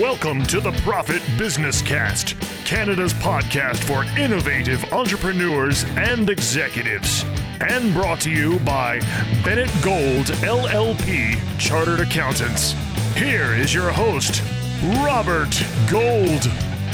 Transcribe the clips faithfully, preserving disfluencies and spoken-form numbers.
Welcome to the Profit Business Cast, Canada's podcast for innovative entrepreneurs and executives. And brought to you by Bennett Gold, L L P, Chartered Accountants. Here is your host, Robert Gold.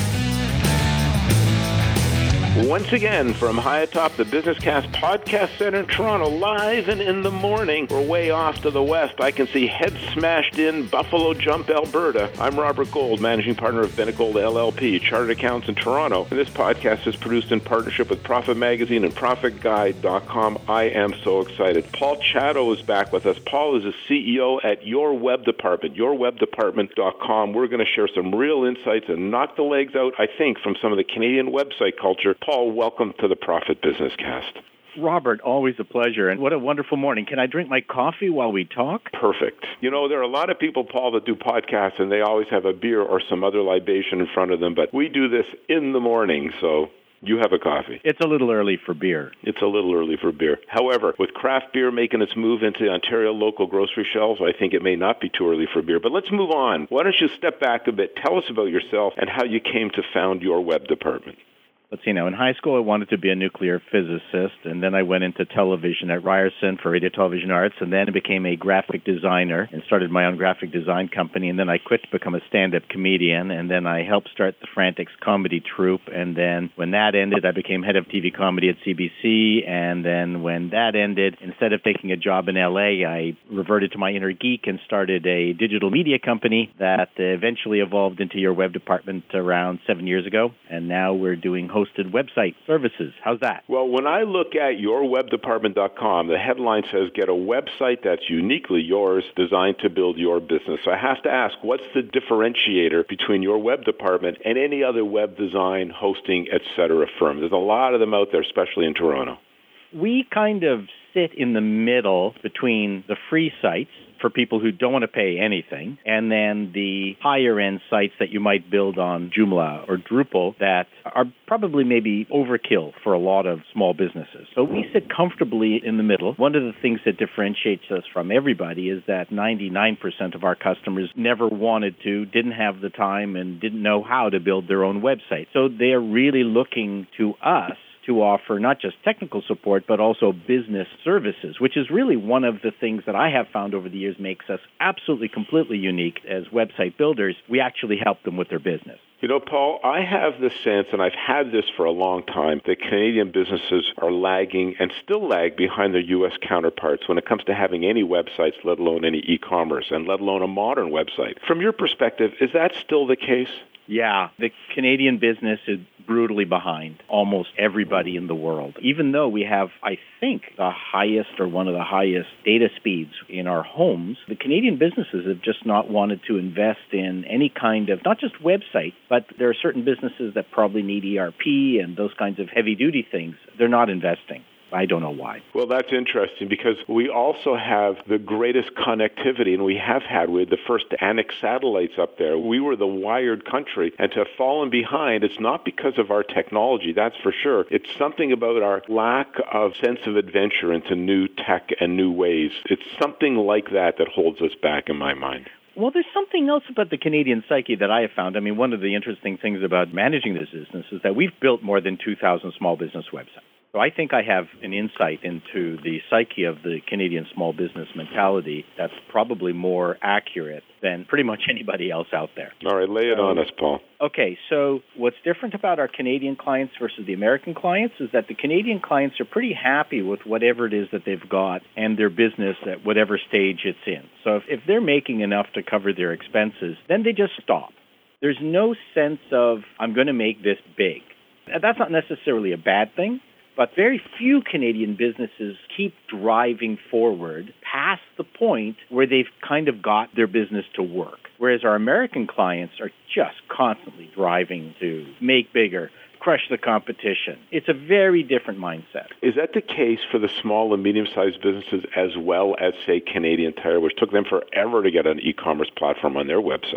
Once again, from high atop the Business Cast Podcast Center in Toronto, live and in the morning, we're way off to the west. I can see head smashed in Buffalo Jump, Alberta. I'm Robert Gold, managing partner of Bennett Gold L L P, Chartered Accountants in Toronto. And this podcast is produced in partnership with Profit Magazine and Profit Guide dot com. I am so excited. Paul Chatto is back with us. Paul is the C E O at Your Web Department, your web department dot com. We're going to share some real insights and knock the legs out, I think, from some of the Canadian website culture. Paul, welcome to the Profit Business Cast. Robert, always a pleasure. And what a wonderful morning. Can I drink my coffee while we talk? Perfect. You know, there are a lot of people, Paul, that do podcasts, and they always have a beer or some other libation in front of them. But we do this in the morning, so you have a coffee. It's a little early for beer. It's a little early for beer. However, with craft beer making its move into Ontario local grocery shelves, I think it may not be too early for beer. But let's move on. Why don't you step back a bit, tell us about yourself and how you came to found Your Web Department. Let's see now. In high school, I wanted to be a nuclear physicist, and then I went into television at Ryerson for radio, television arts, and then I became a graphic designer and started my own graphic design company, and then I quit to become a stand-up comedian, and then I helped start the Frantics comedy troupe, and then when that ended, I became head of T V comedy at C B C, and then when that ended, instead of taking a job in L A, I reverted to my inner geek and started a digital media company that eventually evolved into Your Web Department around seven years ago, and now we're doing hosted website services. How's that? Well, when I look at your web department dot com, the headline says, get a website that's uniquely yours, designed to build your business. So I have to ask, what's the differentiator between your web department and any other web design, hosting, et cetera firm? There's a lot of them out there, especially in Toronto. We kind of sit in the middle between the free sites for people who don't want to pay anything, and then the higher-end sites that you might build on Joomla or Drupal that are probably maybe overkill for a lot of small businesses. So we sit comfortably in the middle. One of the things that differentiates us from everybody is that ninety-nine percent of our customers never wanted to, didn't have the time, and didn't know how to build their own website. So they're really looking to us to offer not just technical support, but also business services, which is really one of the things that I have found over the years makes us absolutely, completely unique as website builders. We actually help them with their business. You know, Paul, I have the sense, and I've had this for a long time, that Canadian businesses are lagging and still lag behind their U S counterparts when it comes to having any websites, let alone any e-commerce, and let alone a modern website. From your perspective, is that still the case? Yeah, the Canadian business is brutally behind almost everybody in the world. Even though we have, I think, the highest or one of the highest data speeds in our homes, the Canadian businesses have just not wanted to invest in any kind of, not just website, but there are certain businesses that probably need E R P and those kinds of heavy-duty things. They're not investing. I don't know why. Well, that's interesting because we also have the greatest connectivity, and we have had. We had the first Anik satellites up there. We were the wired country, and to have fallen behind, it's not because of our technology, that's for sure. It's something about our lack of sense of adventure into new tech and new ways. It's something like that that holds us back in my mind. Well, there's something else about the Canadian psyche that I have found. I mean, one of the interesting things about managing this business is that we've built more than two thousand small business websites. So I think I have an insight into the psyche of the Canadian small business mentality that's probably more accurate than pretty much anybody else out there. All right, lay it so, on us, Paul. Okay, so what's different about our Canadian clients versus the American clients is that the Canadian clients are pretty happy with whatever it is that they've got and their business at whatever stage it's in. So if, if they're making enough to cover their expenses, then they just stop. There's no sense of, I'm going to make this big. That's not necessarily a bad thing. But very few Canadian businesses keep driving forward past the point where they've kind of got their business to work. Whereas our American clients are just constantly driving to make bigger, crush the competition. It's a very different mindset. Is that the case for the small and medium-sized businesses as well as, say, Canadian Tire, which took them forever to get an e-commerce platform on their website?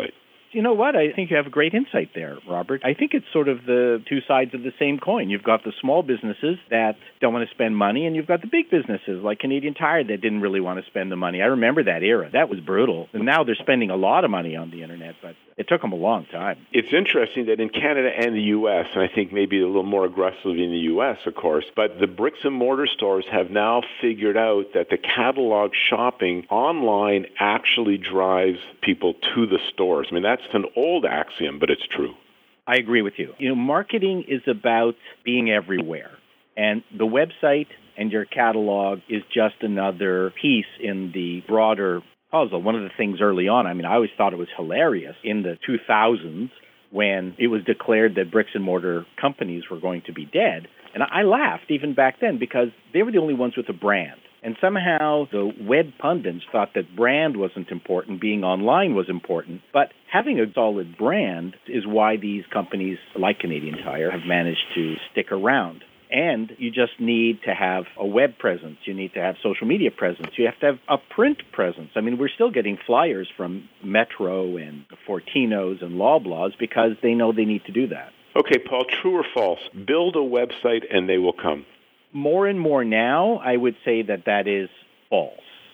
You know what? I think you have a great insight there, Robert. I think it's sort of the two sides of the same coin. You've got the small businesses that don't want to spend money, and you've got the big businesses like Canadian Tire that didn't really want to spend the money. I remember that era. That was brutal. And now they're spending a lot of money on the internet, but it took them a long time. It's interesting that in Canada and the U S, and I think maybe a little more aggressively in the U S, of course, but the bricks and mortar stores have now figured out that the catalog shopping online actually drives people to the stores. I mean, that's an old axiom, but it's true. I agree with you. You know, marketing is about being everywhere. And the website and your catalog is just another piece in the broader puzzle. One of the things early on, I mean, I always thought it was hilarious in the two thousands when it was declared that bricks and mortar companies were going to be dead. And I laughed even back then because they were the only ones with a brand. And somehow the web pundits thought that brand wasn't important, being online was important. But having a solid brand is why these companies like Canadian Tire have managed to stick around. And you just need to have a web presence. You need to have social media presence. You have to have a print presence. I mean, we're still getting flyers from Metro and Fortinos and Loblaws because they know they need to do that. Okay, Paul, true or false? Build a website and they will come. More and more now, I would say that that is false.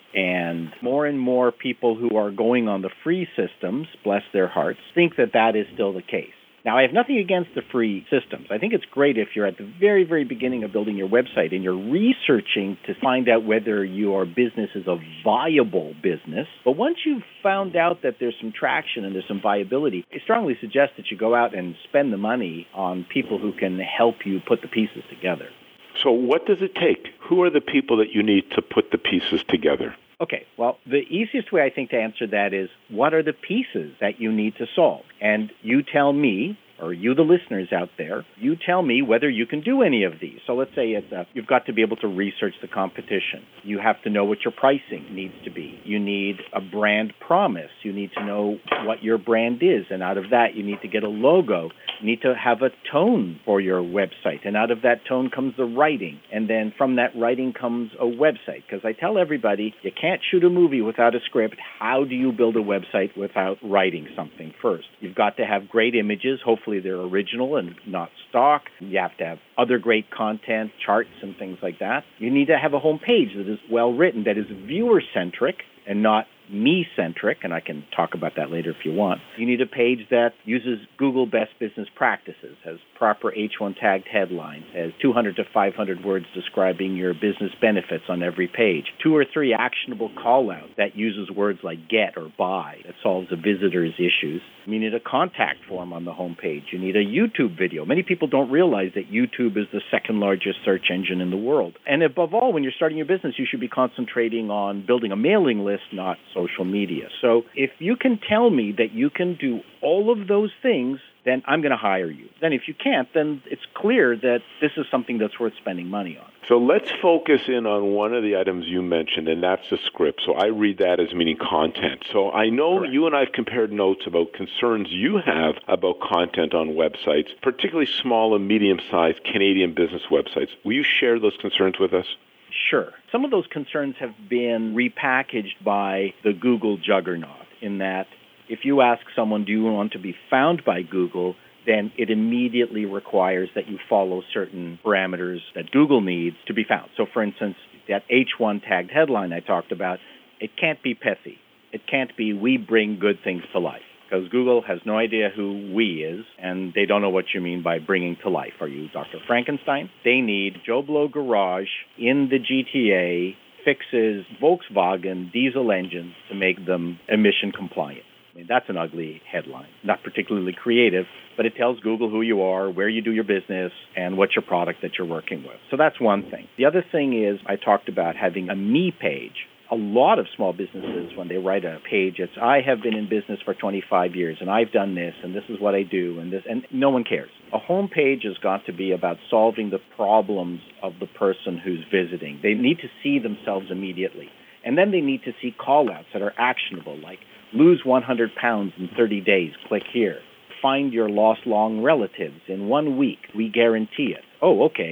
And more and more people who are going on the free systems, bless their hearts, think that that is still the case. Now, I have nothing against the free systems. I think it's great if you're at the very, very beginning of building your website and you're researching to find out whether your business is a viable business. But once you've found out that there's some traction and there's some viability, I strongly suggest that you go out and spend the money on people who can help you put the pieces together. So what does it take? Who are the people that you need to put the pieces together? Okay, well, the easiest way I think to answer that is what are the pieces that you need to solve? And you tell me, or you the listeners out there, you tell me whether you can do any of these. So let's say it's a, you've got to be able to research the competition. You have to know what your pricing needs to be. You need a brand promise. You need to know what your brand is. And out of that, you need to get a logo. You need to have a tone for your website. And out of that tone comes the writing. And then from that writing comes a website. Because I tell everybody, you can't shoot a movie without a script. How do you build a website without writing something first? You've got to have great images. Hopefully they're original and not stock. You have to have other great content, charts and things like that. You need to have a home page that is well written, that is viewer-centric and not me-centric, and I can talk about that later if you want. You need a page that uses Google Best Business Practices, has proper H one tagged headlines, has two hundred to five hundred words describing your business benefits on every page, two or three actionable call-outs that uses words like get or buy, that solves a visitor's issues. You need a contact form on the home page. You need a YouTube video. Many people don't realize that YouTube is the second largest search engine in the world. And above all, when you're starting your business, you should be concentrating on building a mailing list, not social media. So if you can tell me that you can do all of those things, then I'm going to hire you. Then if you can't, then it's clear that this is something that's worth spending money on. So let's focus in on one of the items you mentioned, and that's the script. So I read that as meaning content. So I know Correct. You and I have compared notes about concerns you have about content on websites, particularly small and medium-sized Canadian business websites. Will you share those concerns with us? Sure. Some of those concerns have been repackaged by the Google juggernaut in that if you ask someone, do you want to be found by Google, then it immediately requires that you follow certain parameters that Google needs to be found. So, for instance, that H one tagged headline I talked about, it can't be pithy. It can't be, we bring good things to life. Because Google has no idea who we is, and they don't know what you mean by bringing to life. Are you Doctor Frankenstein? They need Joe Blow Garage in the G T A fixes Volkswagen diesel engines to make them emission compliant. I mean, that's an ugly headline, not particularly creative, but it tells Google who you are, where you do your business, and what's your product that you're working with. So that's one thing. The other thing is I talked about having a me page. A lot of small businesses, when they write a page, it's, I have been in business for twenty-five years, and I've done this, and this is what I do, and this, and no one cares. A home page has got to be about solving the problems of the person who's visiting. They need to see themselves immediately. And then they need to see call-outs that are actionable, like lose one hundred pounds in thirty days, click here. Find your lost long relatives in one week, we guarantee it. Oh, okay.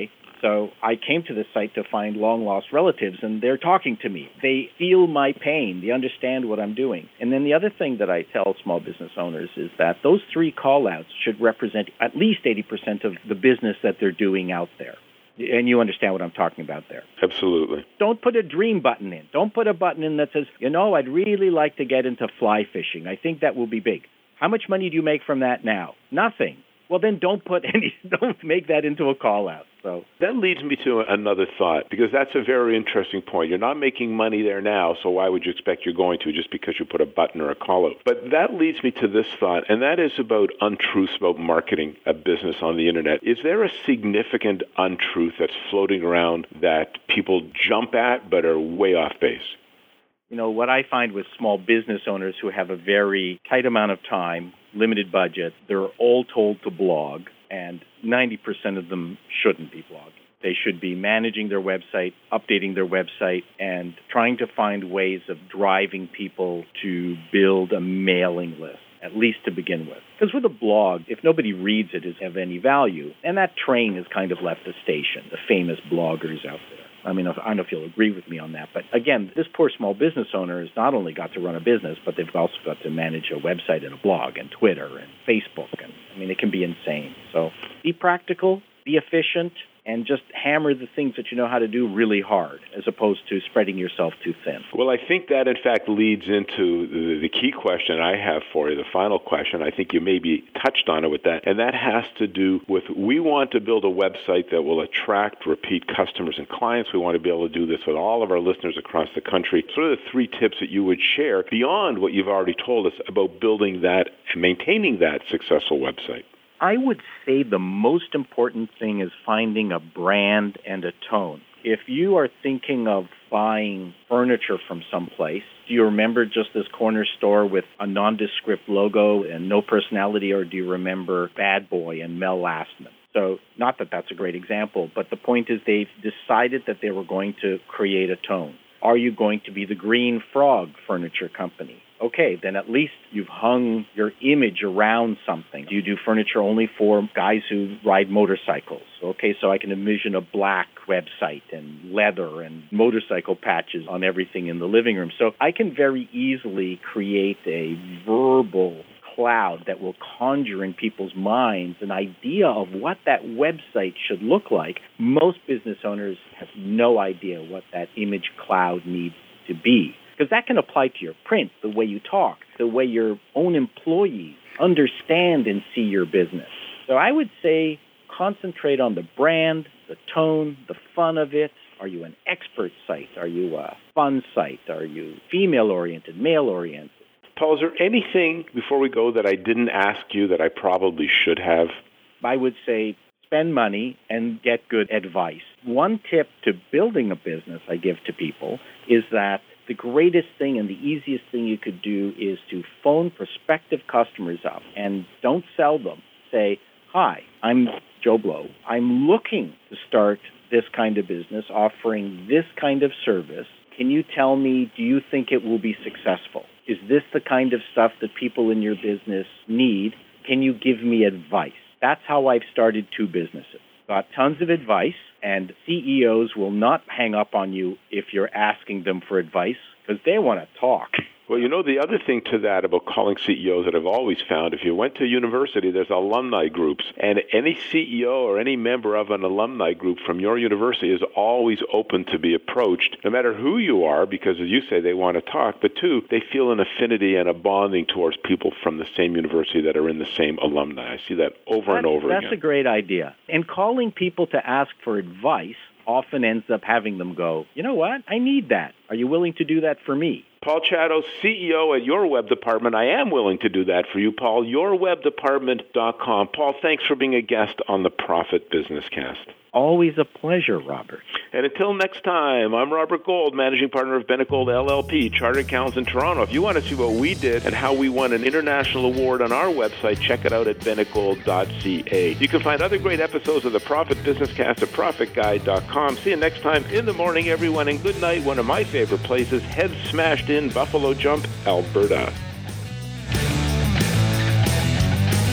So I came to this site to find long-lost relatives, and they're talking to me. They feel my pain. They understand what I'm doing. And then the other thing that I tell small business owners is that those three call-outs should represent at least eighty percent of the business that they're doing out there. And you understand what I'm talking about there. Absolutely. Don't put a dream button in. Don't put a button in that says, you know, I'd really like to get into fly fishing. I think that will be big. How much money do you make from that now? Nothing. Well, then don't put any, don't make that into a call out. So that leads me to another thought, because that's a very interesting point. You're not making money there now, so why would you expect you're going to just because you put a button or a call out? But that leads me to this thought, and that is about untruths about marketing a business on the internet. Is there a significant untruth that's floating around that people jump at but are way off base? You know, what I find with small business owners who have a very tight amount of time, limited budget, they're all told to blog, and ninety percent of them shouldn't be blogging. They should be managing their website, updating their website, and trying to find ways of driving people to build a mailing list, at least to begin with. Because with a blog, if nobody reads it, is of any value, and that train has kind of left the station, the famous bloggers out there. I mean, I don't know if you'll agree with me on that. But again, this poor small business owner has not only got to run a business, but they've also got to manage a website and a blog and Twitter and Facebook. And I mean, it can be insane. So be practical, be efficient, and just hammer the things that you know how to do really hard, as opposed to spreading yourself too thin. Well, I think that, in fact, leads into the, the key question I have for you, the final question. I think you maybe touched on it with that, and that has to do with we want to build a website that will attract repeat customers and clients. We want to be able to do this with all of our listeners across the country. So what are the three tips that you would share beyond what you've already told us about building that and maintaining that successful website? I would say the most important thing is finding a brand and a tone. If you are thinking of buying furniture from someplace, do you remember just this corner store with a nondescript logo and no personality, or do you remember Bad Boy and Mel Lastman? So not that that's a great example, but the point is they've decided that they were going to create a tone. Are you going to be the Green Frog Furniture Company? Okay, then at least you've hung your image around something. Do you do furniture only for guys who ride motorcycles? Okay, so I can envision a black website and leather and motorcycle patches on everything in the living room. So I can very easily create a verbal cloud that will conjure in people's minds an idea of what that website should look like. Most business owners have no idea what that image cloud needs to be. Because that can apply to your print, the way you talk, the way your own employees understand and see your business. So I would say concentrate on the brand, the tone, the fun of it. Are you an expert site? Are you a fun site? Are you female-oriented, male-oriented? Paul, is there anything before we go that I didn't ask you that I probably should have? I would say spend money and get good advice. One tip to building a business I give to people is that the greatest thing and the easiest thing you could do is to phone prospective customers up and don't sell them. Say, hi, I'm Joe Blow. I'm looking to start this kind of business, offering this kind of service. Can you tell me, do you think it will be successful? Is this the kind of stuff that people in your business need? Can you give me advice? That's how I've started two businesses. Got tons of advice, and C E Os will not hang up on you if you're asking them for advice because they want to talk. Well, you know, the other thing to that about calling C E Os that I've always found, if you went to university, there's alumni groups, and any C E O or any member of an alumni group from your university is always open to be approached, no matter who you are, because, as you say, they want to talk, but two, they feel an affinity and a bonding towards people from the same university that are in the same alumni. I see that over that's, and over that's again. That's a great idea. And calling people to ask for advice often ends up having them go, you know what, I need that. Are you willing to do that for me? Paul Chatto, C E O at Your Web Department. I am willing to do that for you, Paul. your web department dot com. Paul, thanks for being a guest on the Profit Business Cast. Always a pleasure, Robert. And until next time, I'm Robert Gold, managing partner of Bennett Gold L L P, Chartered Accountants in Toronto. If you want to see what we did and how we won an international award on our website, check it out at bennett gold dot c a. You can find other great episodes of the Profit Business Cast at profit guide dot com. See you next time in the morning, everyone, and good night. One of my favorite places, Head Smashed in Buffalo Jump, Alberta.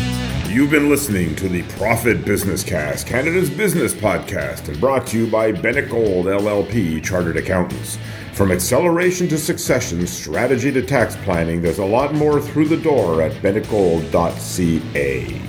You've been listening to the Profit Business Cast, Canada's business podcast, and brought to you by Bennett Gold L L P Chartered Accountants. From acceleration to succession, strategy to tax planning, there's a lot more through the door at bennett gold dot c a.